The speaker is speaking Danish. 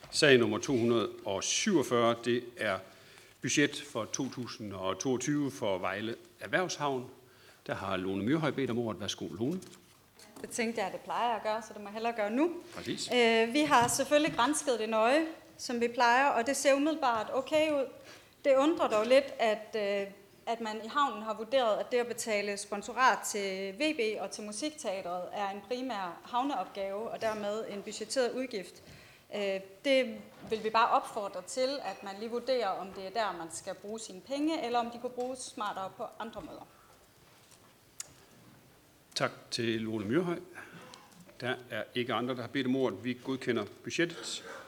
Sag nummer 247, det er budget for 2022 for Vejle Erhvervshavn. Der har Lone Myrhøj bedt om ordet. Værsgo, Lone. Det tænkte jeg, at det plejer at gøre, så det må jeg hellere gøre nu. Præcis. Vi har selvfølgelig gransket det nøje, som vi plejer, og det ser umiddelbart okay ud. Det undrer dog lidt, at man i havnen har vurderet, at det at betale sponsorat til VB og til Musikteatret er en primær havneopgave, og dermed en budgetteret udgift. Det vil vi bare opfordre til, at man lige vurderer, om det er der, man skal bruge sine penge, eller om de kunne bruges smartere på andre måder. Tak til Lone Myrhøj. Der er ikke andre, der har bedt om ordet. Vi godkender budgettet.